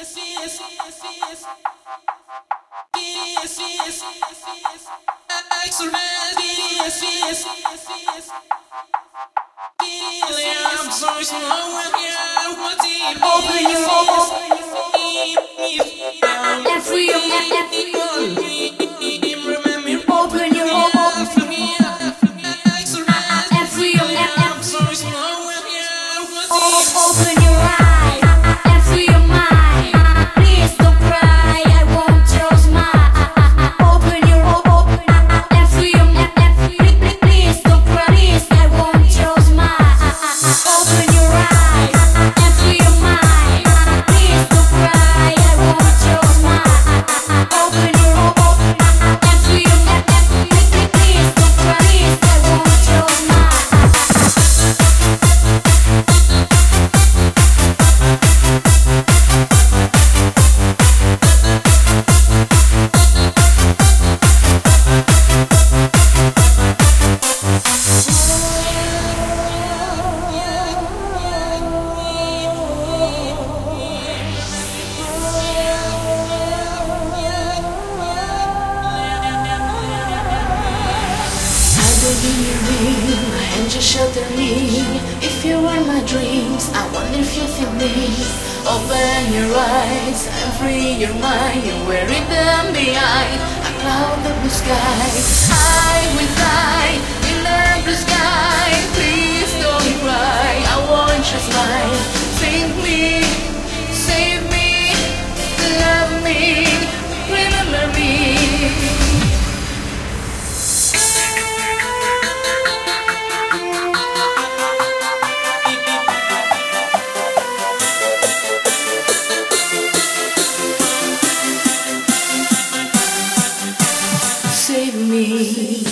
Open your eyes and free your mind. Please don't cry, I won't close my eyes. Open your and free your mind. Please don't cry, please, I won't close my eyes. Open your eyes and free your mind. Please don't cry, I won't close my eyes. Open your and free your mind. Please don't cry, please, I won't close my eyes. And just shelter me. If you are my dreams, I wonder if you feel me. Open your eyes and free your mind. You're wearing them behind a cloud of blue sky. I will fly in the blue sky. Please don't cry, I want your smile. Save me, save me, love me, remember me. Save me.